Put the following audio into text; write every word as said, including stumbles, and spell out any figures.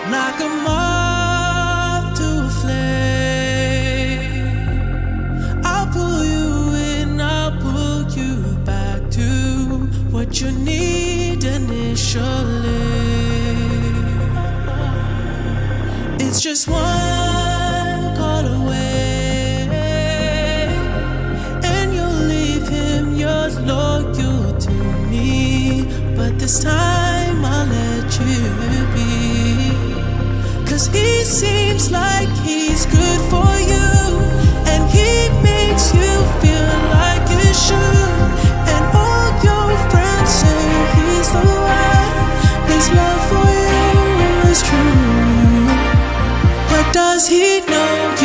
like a moth to a flame. I'll pull you in, I'll pull you back to what you need initially. It's just one call away, and you'll leave him, you're loyal to me. But this time I'll let you be, 'cause he seems like he's good for you, and he makes you feel like you should. And all your friends say he's the one, his love for you is true. But does he know